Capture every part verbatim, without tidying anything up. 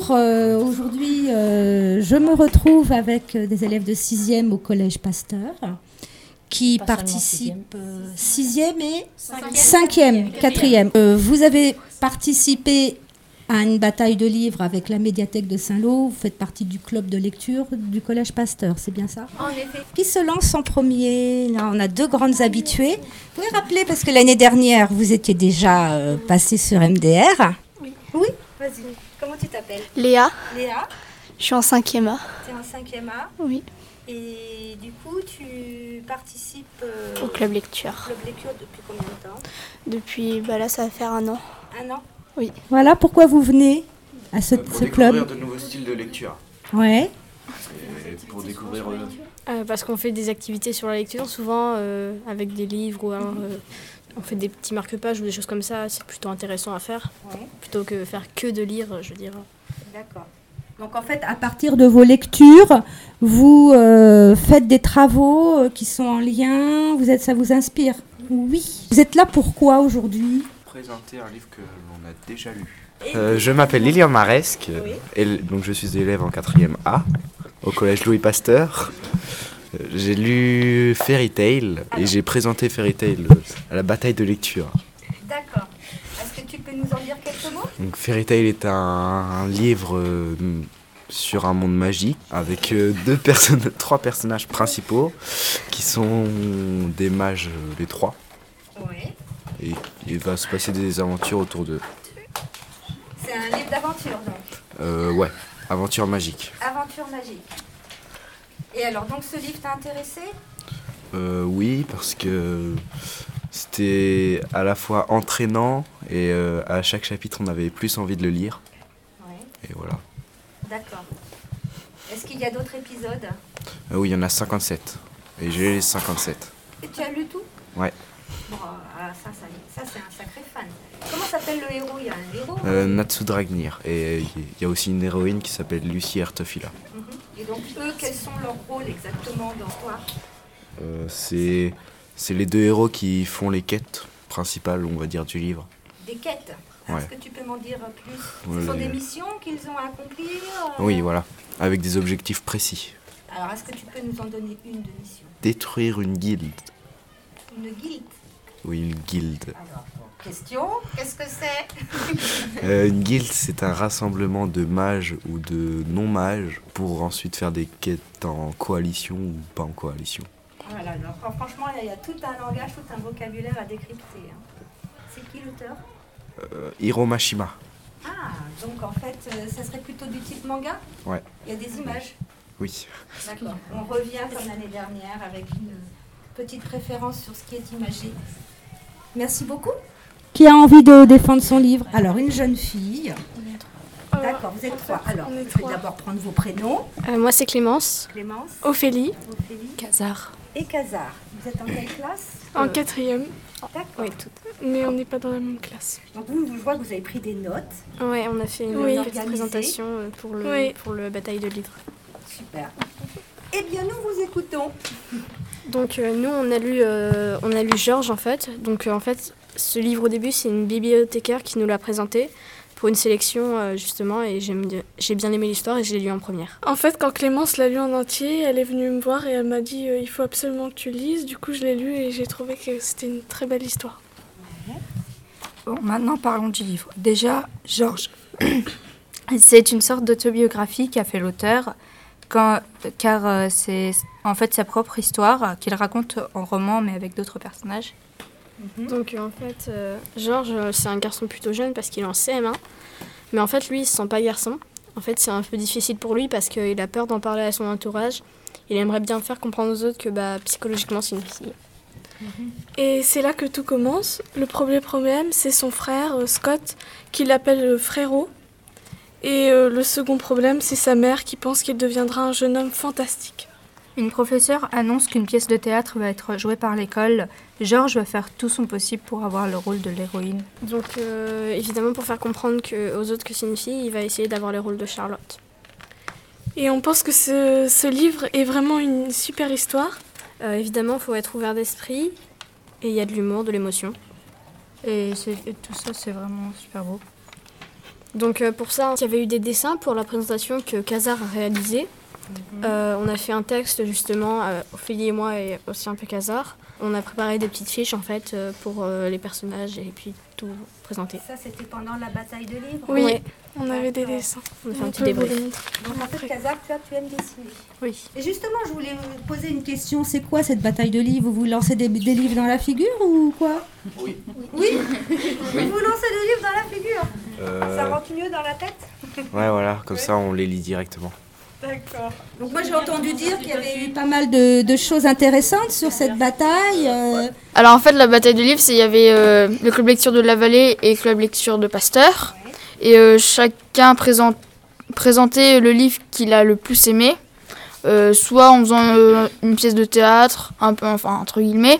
Alors, euh, aujourd'hui, euh, je me retrouve avec des élèves de sixième au Collège Pasteur qui Pas participent euh, sixième et cinquième, quatrième. Euh, vous avez participé à une bataille de livres avec la médiathèque de Saint-Lô. Vous faites partie du club de lecture du Collège Pasteur, c'est bien ça? En effet. Qui se lance en premier? Là, on a deux grandes habituées. Vous pouvez rappeler, parce que l'année dernière, vous étiez déjà euh, passé sur M D R. Oui. Oui. Vas-y. Comment tu t'appelles? Léa, Léa. je suis en cinquième A. Tu es en cinquième A. Oui, Et du coup, tu participes euh, au club au lecture. club lecture depuis combien de temps? Depuis, bah là, ça va faire un an. Un an. Voilà pourquoi vous venez à ce, Pour ce découvrir club. de nouveaux styles de lecture. Ouais. Et pour découvrir... euh, Euh, parce qu'on fait des activités sur la lecture, souvent euh, avec des livres ou alors euh, on fait des petits marque-pages ou des choses comme ça, c'est plutôt intéressant à faire, Oui. plutôt que faire que de lire, je veux dire. D'accord. Donc en fait, à partir de vos lectures, vous euh, faites des travaux euh, qui sont en lien. Vous êtes, ça vous inspire? Oui. Vous êtes là pourquoi aujourd'hui? Présenter un livre que l'on a déjà lu. Euh, je m'appelle Lilian Maresque, Oui. et l- donc je suis élève en quatrième A au collège Louis Pasteur. Euh, J'ai lu Fairy Tail et j'ai présenté Fairy Tail à la bataille de lecture. D'accord. Est-ce que tu peux nous en dire quelques mots? Donc Fairy Tail est un, un livre euh, sur un monde magique avec euh, deux personnes, trois personnages principaux qui sont des mages, euh, les trois. Oui. Et il va se passer des aventures autour d'eux. C'est un livre d'aventure, donc. Euh, ouais, aventure magique. Aventure magique. Et alors, donc, ce livre t'a intéressé? Euh, oui, parce que c'était à la fois entraînant et euh, à chaque chapitre on avait plus envie de le lire. Oui. Et voilà. D'accord. Est-ce qu'il y a d'autres épisodes? Euh, oui, il y en a cinquante-sept. Et j'ai les cinquante-sept. Et tu as lu tout? Ouais. Bon, ah, ça, ça, ça c'est un sacré fan. Comment s'appelle le héros? Il y a un héros? Euh, Natsu Dragnir. Et il y a aussi une héroïne qui s'appelle Lucie Ertefila. Mhm. Et donc, eux, quels sont leurs rôles exactement dans toi? Euh, c'est, c'est les deux héros qui font les quêtes principales, on va dire, du livre. Des quêtes. Ouais. Est-ce que tu peux m'en dire plus? Ouais, Ce sont les- des missions qu'ils ont à accomplir? euh, Oui, voilà. Avec des objectifs précis. Alors, est-ce que tu peux nous en donner une de mission? Détruire une guilde. Une guilde. Oui, une guilde. Alors, question, qu'est-ce que c'est? Euh, une guilde, c'est un rassemblement de mages ou de non-mages pour ensuite faire des quêtes en coalition ou pas en coalition. Voilà, alors, franchement, il y a tout un langage, tout un vocabulaire à décrypter. hein. C'est qui l'auteur? Euh, Hiro Mashima. Ah, donc en fait, euh, ça serait plutôt du type manga? Ouais. Il y a des images? Oui. D'accord. On revient comme l'année dernière avec une petite préférence sur ce qui est imagé. Merci beaucoup. Qui a envie de défendre son livre? Alors, une jeune fille. D'accord, vous êtes trois. Alors, on est je vais trois. d'abord prendre vos prénoms. Euh, moi c'est Clémence, Clémence, Ophélie, Ophélie Kazar. et Kazar. Vous êtes en quelle classe? En quatrième, D'accord. oui, tout. Mais on n'est pas dans la même classe. Donc vous, je vois que vous avez pris des notes. Ouais, on a fait une Oui. petite présentation euh, pour le, Oui. pour le bataille de livres. Super. Eh bien, nous vous écoutons. Donc euh, nous on a lu euh, on a lu Georges en fait. Donc euh, en fait ce livre au début c'est une bibliothécaire qui nous l'a présenté pour une sélection euh, justement et j'aime bien- j'ai bien aimé l'histoire et je l'ai lu en première. En fait, quand Clémence l'a lu en entier, elle est venue me voir et elle m'a dit euh, il faut absolument que tu lises. Du coup, je l'ai lu et j'ai trouvé que c'était une très belle histoire. Bon, maintenant parlons du livre. Déjà, Georges. C'est une sorte d'autobiographie qu'a fait l'auteur, quand- car euh, c'est en fait sa propre histoire qu'il raconte en roman, mais avec d'autres personnages. Donc euh, en fait euh, Georges euh, c'est un garçon plutôt jeune parce qu'il est en C M un. Mais en fait lui il se sent pas garçon. En fait c'est un peu difficile pour lui parce qu'il a peur d'en parler à son entourage. Il aimerait bien faire comprendre aux autres que bah, psychologiquement c'est une fille. Et c'est là que tout commence. Le premier problème, c'est son frère, euh, Scott, qui l'appelle euh, frérot. Et euh, le second problème, c'est sa mère qui pense qu'il deviendra un jeune homme fantastique. Une professeure annonce qu'une pièce de théâtre va être jouée par l'école. Georges va faire tout son possible pour avoir le rôle de l'héroïne. Donc euh, évidemment pour faire comprendre que, aux autres que c'est une fille, il va essayer d'avoir le rôle de Charlotte. Et on pense que ce, ce livre est vraiment une super histoire. Euh, évidemment il faut être ouvert d'esprit et il y a de l'humour, de l'émotion. Et, c'est- et tout ça, c'est vraiment super beau. Donc euh, pour ça, il y avait eu des dessins pour la présentation que Khazar a réalisé. Mm-hmm. Euh, on a fait un texte justement, euh, Ophélie et moi et aussi un peu Khazar. On a préparé des petites fiches en fait euh, pour euh, les personnages et puis tout présenter. Ça c'était pendant la bataille de livres? Oui, ouais. On avait des dessins. On a fait un petit débrief. Donc en fait, Khazar, toi tu aimes dessiner. Oui. Et justement, je voulais vous poser une question. C'est quoi cette bataille de livres? Vous vous lancez des, des livres dans la figure ou quoi? Oui. Oui, oui. Vous lancez des livres dans la figure. Euh... Ça rentre mieux dans la tête? Ouais, voilà, comme ouais. ça on les lit directement. D'accord. Donc moi j'ai entendu dire qu'il y avait eu pas mal de, de choses intéressantes sur cette bataille. Euh... Alors en fait la bataille de livres, c'est il y avait euh, le club lecture de la Vallée et le club lecture de Pasteur. Ouais. Et euh, chacun présente, présentait le livre qu'il a le plus aimé, euh, soit en faisant euh, une pièce de théâtre, un peu, enfin entre guillemets,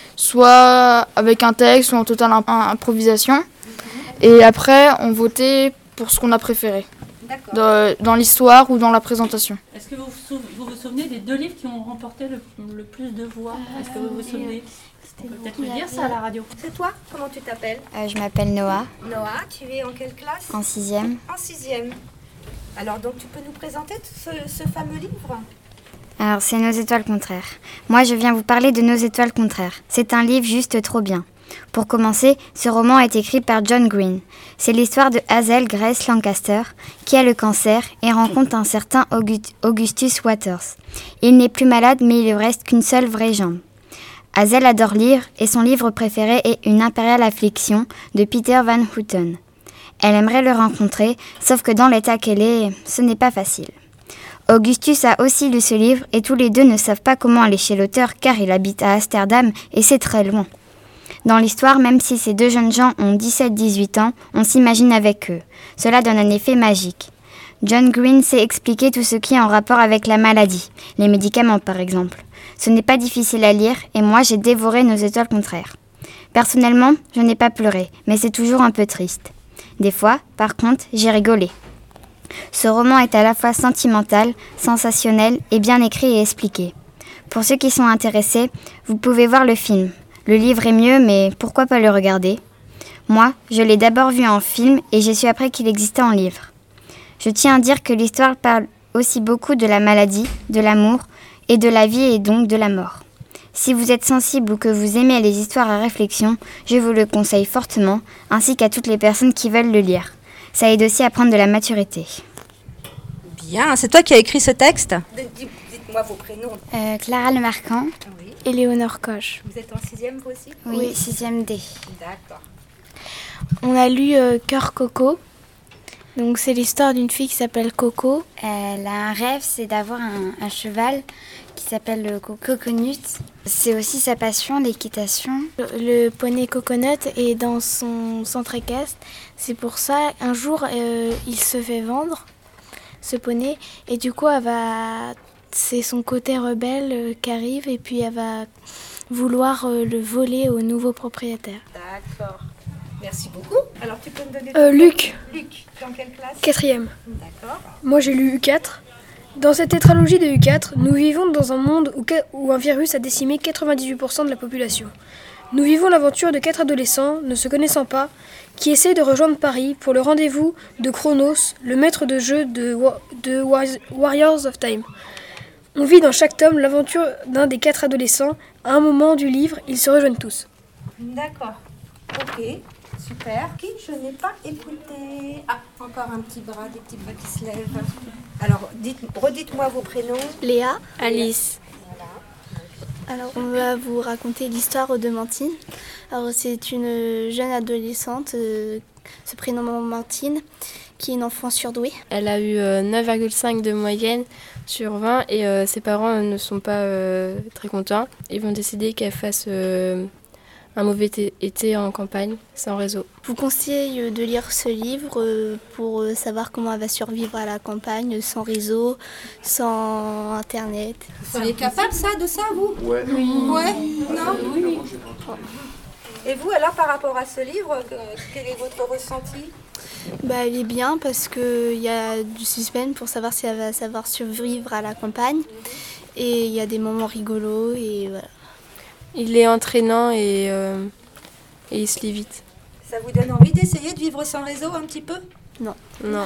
soit avec un texte, soit en totale imp- improvisation. Mm-hmm. Et après on votait pour ce qu'on a préféré. Dans, dans l'histoire ou dans la présentation. Est-ce que vous vous, vous vous souvenez des deux livres qui ont remporté le, le plus de voix? Est-ce que vous vous souvenez? On peut peut-être le dire ça à la radio. C'est toi? Comment tu t'appelles? euh, Je m'appelle Noah. Noah, tu es en quelle classe? En sixième. En sixième. Alors donc tu peux nous présenter ce, ce fameux livre? Alors c'est Nos étoiles contraires. Moi je viens vous parler de Nos étoiles contraires. C'est un livre juste trop bien. Pour commencer, ce roman est écrit par John Green. C'est l'histoire de Hazel Grace Lancaster, qui a le cancer et rencontre un certain Augustus Waters. Il n'est plus malade, mais il ne reste qu'une seule vraie jambe. Hazel adore lire et son livre préféré est Une impériale affliction de Peter Van Houten. Elle aimerait le rencontrer, sauf que dans l'état qu'elle est, ce n'est pas facile. Augustus a aussi lu ce livre et tous les deux ne savent pas comment aller chez l'auteur car il habite à Amsterdam et c'est très loin. Dans l'histoire, même si ces deux jeunes gens ont dix-sept à dix-huit ans, on s'imagine avec eux. Cela donne un effet magique. John Green sait expliquer tout ce qui est en rapport avec la maladie, les médicaments par exemple. Ce n'est pas difficile à lire et moi j'ai dévoré Nos étoiles contraires. Personnellement, je n'ai pas pleuré, mais c'est toujours un peu triste. Des fois, par contre, j'ai rigolé. Ce roman est à la fois sentimental, sensationnel et bien écrit et expliqué. Pour ceux qui sont intéressés, vous pouvez voir le film. Le livre est mieux, mais pourquoi pas le regarder? Moi, je l'ai d'abord vu en film et j'ai su après qu'il existait en livre. Je tiens à dire que l'histoire parle aussi beaucoup de la maladie, de l'amour et de la vie et donc de la mort. Si vous êtes sensible ou que vous aimez les histoires à réflexion, je vous le conseille fortement, ainsi qu'à toutes les personnes qui veulent le lire. Ça aide aussi à prendre de la maturité. Bien, c'est toi qui as écrit ce texte? Dites-moi vos prénoms. Euh, Clara Lemarquand. Oui. Éléonore Coche. Vous êtes en sixième vous aussi? Oui, oui. sixième D. D'accord. On a lu euh, Cœur Coco. Donc c'est l'histoire d'une fille qui s'appelle Coco. Elle a un rêve, c'est d'avoir un, un cheval qui s'appelle le Coconut. C'est aussi sa passion, l'équitation. Le, le poney Coconut est dans son centre équestre. C'est pour ça, un jour, euh, il se fait vendre, ce poney. Et du coup, elle va... c'est son côté rebelle euh, qui arrive et puis elle va vouloir euh, le voler au nouveau propriétaire. D'accord. Merci beaucoup. Alors tu peux me donner... Euh, Luc. Luc, dans quelle classe? Quatrième. D'accord. Moi j'ai lu U quatre. Dans cette tétralogie de U quatre, nous vivons dans un monde où, où un virus a décimé quatre-vingt-dix-huit pour cent de la population. Nous vivons l'aventure de quatre adolescents, ne se connaissant pas, qui essayent de rejoindre Paris pour le rendez-vous de Chronos, le maître de jeu de, de Warriors of Time. On vit dans chaque tome l'aventure d'un des quatre adolescents. À un moment du livre, ils se rejoignent tous. D'accord. Ok. Super. Qui je n'ai pas écouté? Ah, encore un petit bras, des petits bras qui se lèvent. Alors, dites, redites-moi vos prénoms. Léa, Alice. Voilà. Alors, on va vous raconter l'histoire de Mantine. Alors, c'est une jeune adolescente, euh, se prénommant Mantine, qui est une enfant surdouée. Elle a eu euh, neuf virgule cinq de moyenne sur vingt et euh, ses parents ne sont pas euh, très contents. Ils vont décider qu'elle fasse... Euh, un mauvais été, été en campagne, sans réseau. Je vous conseille de lire ce livre pour savoir comment elle va survivre à la campagne, sans réseau, sans internet. Vous seriez capable ça, de ça, vous? Ouais. Oui. Ouais. Non? Oui. Et vous, alors, par rapport à ce livre, quel est votre ressenti? Bah, il est bien parce qu'il y a du suspense pour savoir si elle va savoir survivre à la campagne. Et il y a des moments rigolos et voilà. Il est entraînant et, euh, et il se lit vite. Ça vous donne envie d'essayer de vivre sans réseau un petit peu? Non. Non.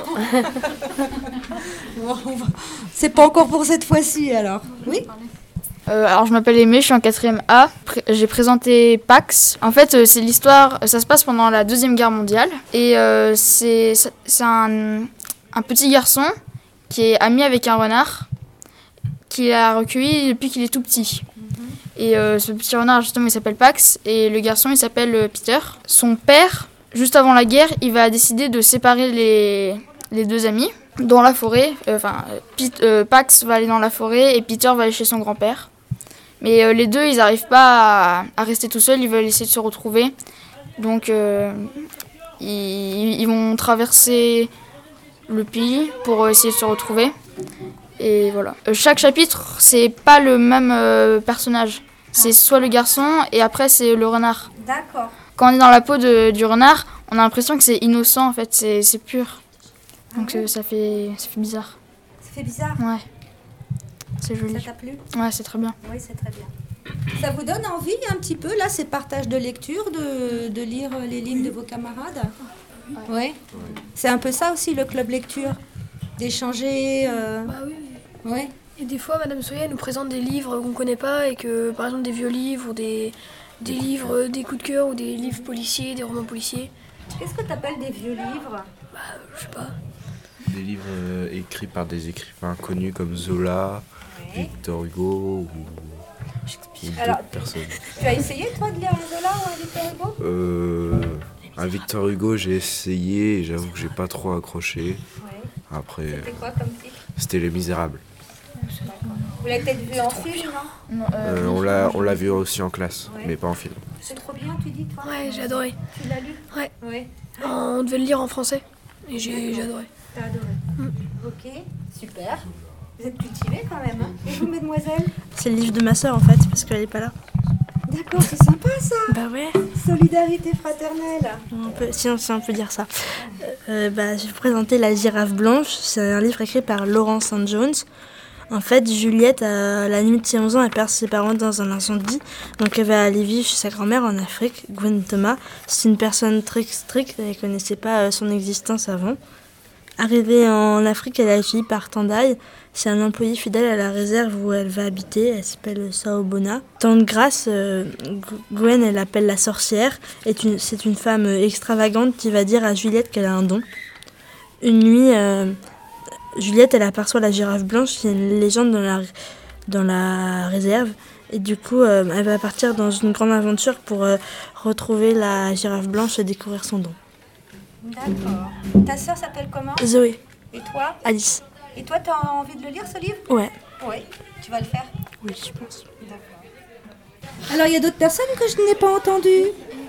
Bon, on va- c'est pas encore pour cette fois-ci alors. Oui. Euh, alors je m'appelle Aimée, je suis en quatrième A. Pré- j'ai présenté Pax. En fait, euh, c'est l'histoire, ça se passe pendant la Deuxième Guerre mondiale. Et euh, c'est, c'est un, un petit garçon qui est ami avec un renard, qu'il a recueilli depuis qu'il est tout petit. Et euh, ce petit renard, justement, il s'appelle Pax. Et le garçon, il s'appelle euh, Peter. Son père, juste avant la guerre, il va décider de séparer les, les deux amis dans la forêt. Enfin, euh, Pete- euh, Pax va aller dans la forêt et Peter va aller chez son grand-père. Mais euh, les deux, ils n'arrivent pas à, à rester tout seuls, ils veulent essayer de se retrouver. Donc, euh, ils, ils vont traverser le pays pour essayer de se retrouver. Et voilà. Euh, chaque chapitre, c'est pas le même euh, personnage. C'est soit le garçon et après, c'est le renard. D'accord. Quand on est dans la peau de, du renard, on a l'impression que c'est innocent, en fait, c'est, c'est pur. Donc, euh, ça, fait, ça fait bizarre. Ça fait bizarre. Ouais. C'est joli. Ça t'a plu? Ouais, c'est très bien. Oui, c'est très bien. Ça vous donne envie un petit peu, là, ces partages de lecture, de, de lire les livres de vos camarades? Oui. Ouais. C'est un peu ça aussi, le club lecture, d'échanger. Euh... Bah oui. Ouais. Et des fois, Madame Soya nous présente des livres qu'on ne connaît pas et que, par exemple, des vieux livres ou des, des livres, des coups de cœur ou des livres policiers, des romans policiers. Qu'est-ce que tu appelles des vieux livres? Bah, je sais pas. Des livres euh, écrits par des écrivains connus comme Zola, Oui. Victor Hugo ou, ou Alors, d'autres personnes. Tu as essayé, toi, de lire un Zola ou un Victor Hugo? Euh, un Victor Hugo, j'ai essayé et j'avoue que j'ai pas trop accroché. Oui. Après, C'était quoi comme titre? c'était Les Misérables. Vous l'avez peut-être vu en film, non? Non, euh, Euh, on l'a on l'a vu aussi en classe, Ouais. mais pas en film. C'est trop bien, tu dis, toi? Ouais, j'ai adoré. Tu l'as lu? Ouais. Oui. On devait le lire en français. Et j'ai j'ai adoré. T'as adoré. Ok, super. Vous êtes cultivés quand même. Hein. Et vous, mesdemoiselles? C'est le livre de ma soeur en fait, parce qu'elle n'est pas là. D'accord, c'est sympa ça. Bah ouais, Solidarité fraternelle. on peut, si, on, si on peut dire ça. Euh, euh, bah, je vais vous présenter La Girafe Blanche. C'est un livre écrit par Laurent Saint Jones. En fait, Juliette, à la limite de ses onze ans, elle perd ses parents dans un incendie. Donc elle va aller vivre chez sa grand-mère en Afrique, Gwen Thomas. C'est une personne très stricte, elle ne connaissait pas euh, son existence avant. Arrivée en Afrique, elle est accueillie par Tendai. C'est un employé fidèle à la réserve où elle va habiter. Elle s'appelle Saobona. Tante Grace, euh, Gwen, elle l'appelle la sorcière. Est une, c'est une femme extravagante qui va dire à Juliette qu'elle a un don. Une nuit, euh, Juliette, elle aperçoit la girafe blanche, qui est une légende dans la, dans la réserve. Et du coup, euh, elle va partir dans une grande aventure pour euh, retrouver la girafe blanche et découvrir son don. D'accord. Ta sœur s'appelle comment? Zoé, Et toi? Alice. Et toi, tu as envie de le lire, ce livre? Ouais, Oui. Tu vas le faire? oui, je pense. D'accord. Alors, il y a d'autres personnes que je n'ai pas entendues.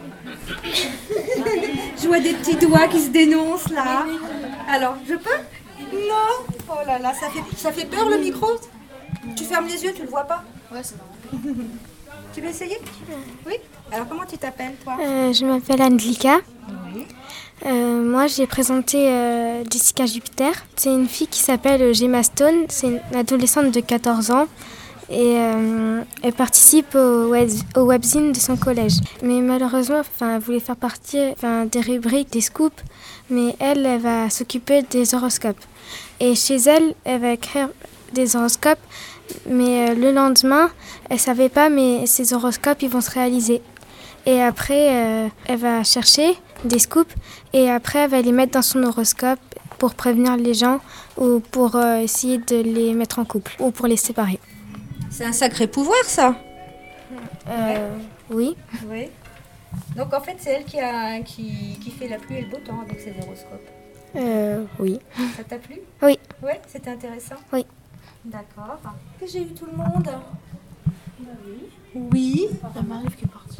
Je vois des petits doigts qui se dénoncent là. Alors, je peux? Non. Oh là là, ça fait, ça fait peur le micro? Tu fermes les yeux, tu le vois pas? Ouais, c'est bon. Tu veux essayer? Oui. Alors, comment tu t'appelles, toi? Euh, je m'appelle Angelika. Oui. Euh, moi, j'ai présenté euh, Jessica Jupiter. C'est une fille qui s'appelle Gemma Stone. C'est une adolescente de quatorze ans. Et euh, elle participe au, web, au webzine de son collège. Mais malheureusement, elle voulait faire partie des rubriques, des scoops. Mais elle, elle va s'occuper des horoscopes. Et chez elle, elle va écrire des horoscopes. Mais euh, le lendemain, elle ne savait pas, mais ces horoscopes, ils vont se réaliser. Et après, euh, elle va chercher des scoops et après, elle va les mettre dans son horoscope pour prévenir les gens ou pour euh, essayer de les mettre en couple ou pour les séparer. C'est un sacré pouvoir, ça. Euh, oui. Oui. Donc, en fait, c'est elle qui, a, qui, qui fait la pluie et le beau temps avec ses horoscopes. Euh, oui. Ça t'a plu? Oui. Oui, c'était intéressant? Oui. D'accord. Que j'ai eu tout le monde? Oui. Il y a Marie qui est partie.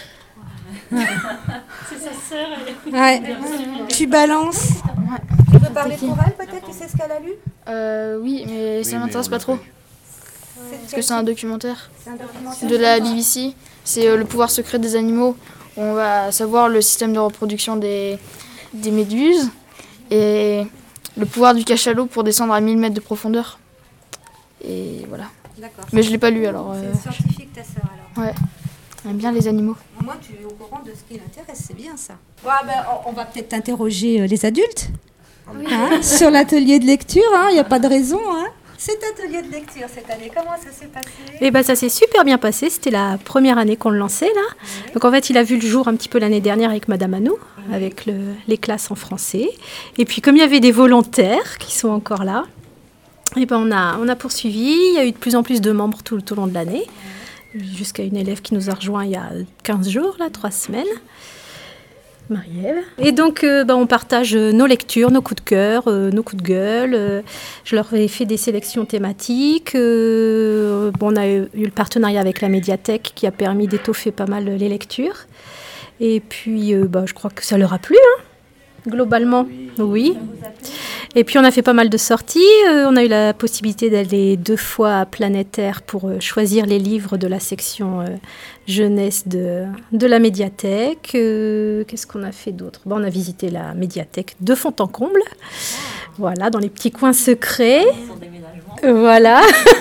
C'est sa sœur. Elle... Ouais. Tu balances. Tu veux parler pour elle, peut-être? Tu sais ce qu'elle a lu? Euh, oui, mais ça Oui, m'intéresse mais pas on trop. C'est Parce que c'est un documentaire C'est un documentaire de la B B C. C'est euh, le pouvoir secret des animaux. On va savoir le système de reproduction des, des méduses et le pouvoir du cachalot pour descendre à mille mètres de profondeur. Et voilà. D'accord. Mais je l'ai pas lu alors. euh, C'est scientifique, ta sœur, alors? Ouais. Elle aime bien les animaux. Au moins, tu es au courant de ce qui l'intéresse, c'est bien ça. Ouais, ben, on- on va peut-être interroger euh, les adultes. Hein, sur l'atelier de lecture, il n'y a pas de raison. Hein. Cet atelier de lecture cette année, comment ça s'est passé? Eh ben, ça s'est super bien passé. C'était la première année qu'on le lançait là. Oui. Donc en fait, il a vu le jour un petit peu l'année dernière avec Madame Anou, oui. avec le, les classes en français. Et puis comme il y avait des volontaires qui sont encore là, eh ben, on a, on a poursuivi. Il y a eu de plus en plus de membres tout, tout au long de l'année, oui. jusqu'à une élève qui nous a rejoint il y a quinze jours, là, trois semaines. Marie-Ève. Et donc, euh, bah, on partage nos lectures, nos coups de cœur, euh, nos coups de gueule. Euh, je leur ai fait des sélections thématiques. Euh, bon, on a eu, eu le partenariat avec la médiathèque qui a permis d'étoffer pas mal les lectures. Et puis, euh, bah, je crois que ça leur a plu, hein, globalement. Oui. oui. Et puis, on a fait pas mal de sorties. Euh, on a eu la possibilité d'aller deux fois à Planétaire pour euh, choisir les livres de la section euh, jeunesse de, de la médiathèque. Euh, qu'est-ce qu'on a fait d'autre? Bon, on a visité la médiathèque de fond en comble. Ah. Voilà, dans les petits coins secrets. Ah, voilà.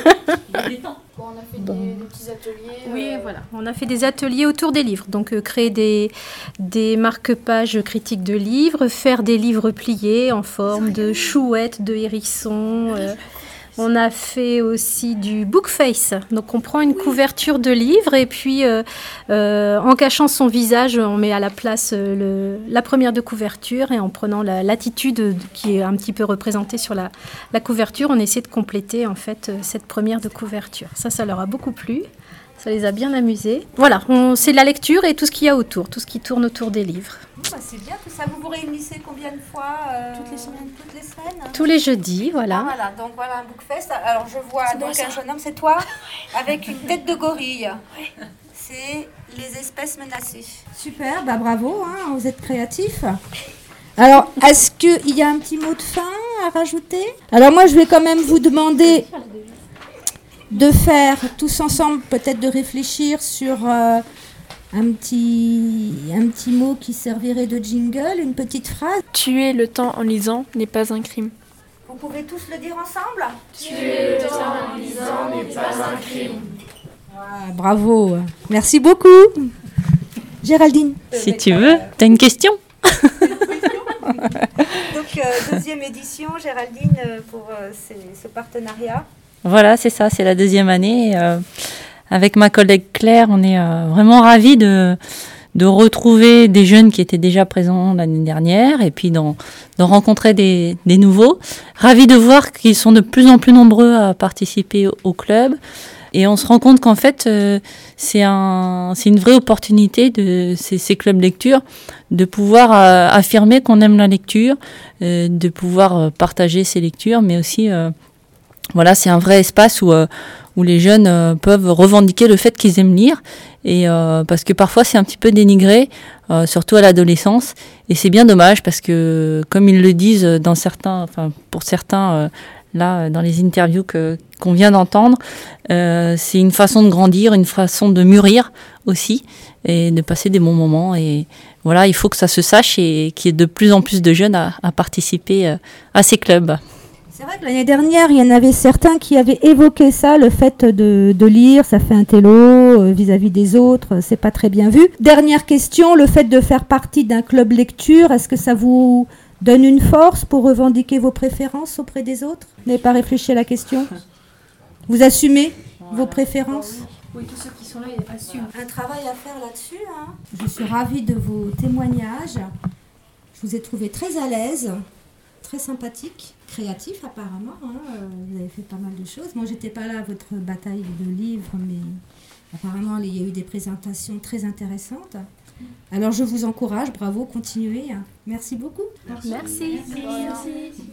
Bon, on a fait bon. des, des petits ateliers. Oui, euh... voilà. On a fait des ateliers autour des livres. Donc, euh, créer des, des marque-pages critiques de livres, faire des livres pliés en forme de chouette, de hérisson. Euh, on a fait aussi du bookface. Donc, on prend une couverture de livre et puis, euh, euh, en cachant son visage, on met à la place euh, le, la première de couverture et en prenant la l'attitude qui est un petit peu représentée sur la, la couverture, on essaie de compléter en fait cette première de couverture. Ça, ça leur a beaucoup plu. Ça les a bien amusés. Voilà, on, c'est la lecture et tout ce qu'il y a autour, tout ce qui tourne autour des livres. Bah, c'est bien tout ça. Vous vous réunissez combien de fois euh, Toutes les semaines. Toutes les semaines. Tous les jeudis, voilà. Ah, voilà, donc voilà un bookfest. Alors je vois c'est donc un jeune homme, c'est toi, avec une tête de gorille. Oui. C'est les espèces menacées. Super, bah bravo, hein, vous êtes créatifs. Alors, est-ce qu'il y a un petit mot de fin à rajouter? Alors moi, je vais quand même vous demander de faire tous ensemble, peut-être de réfléchir sur euh, un, petit, un petit mot qui servirait de jingle, une petite phrase. Tuer le temps en lisant n'est pas un crime. Vous pouvez tous le dire ensemble? Tuer le temps en lisant n'est pas un crime. Ah, bravo, merci beaucoup. Géraldine. Si tu veux, tu as une question? Donc, euh, deuxième édition, Géraldine, euh, pour euh, ces, ce partenariat. Voilà, c'est ça, c'est la deuxième année. Euh, avec ma collègue Claire, on est euh, vraiment ravis de, de retrouver des jeunes qui étaient déjà présents l'année dernière et puis d'en, d'en rencontrer des, des nouveaux. Ravis de voir qu'ils sont de plus en plus nombreux à participer au, au club. Et on se rend compte qu'en fait, euh, c'est, un, c'est une vraie opportunité de ces, ces clubs lecture de pouvoir euh, affirmer qu'on aime la lecture, euh, de pouvoir euh, partager ces lectures, mais aussi... Euh, Voilà, c'est un vrai espace où, euh, où les jeunes euh, peuvent revendiquer le fait qu'ils aiment lire. Et, euh, parce que parfois, c'est un petit peu dénigré, euh, surtout à l'adolescence. Et c'est bien dommage parce que, comme ils le disent dans certains, enfin, pour certains, euh, là, dans les interviews que, qu'on vient d'entendre, euh, c'est une façon de grandir, une façon de mûrir aussi et de passer des bons moments. Et voilà, il faut que ça se sache et qu'il y ait de plus en plus de jeunes à, à participer euh, à ces clubs. C'est vrai que l'année dernière, il y en avait certains qui avaient évoqué ça, le fait de, de lire, ça fait un télo euh, vis-à-vis des autres, c'est pas très bien vu. Dernière question, le fait de faire partie d'un club lecture, est-ce que ça vous donne une force pour revendiquer vos préférences auprès des autres? Vous n'avez pas réfléchi à la question? Vous assumez voilà. vos préférences? Oui, tous ceux qui sont là, ils assument. Un travail à faire là-dessus. Hein. Je suis ravie de vos témoignages. Je vous ai trouvé très à l'aise, très sympathique. Créatif apparemment, hein. Vous avez fait pas mal de choses. Moi, j'étais pas là à votre bataille de livres, mais apparemment, il y a eu des présentations très intéressantes. Alors, je vous encourage, bravo, continuez. Merci beaucoup. Merci. Merci. Merci. Merci.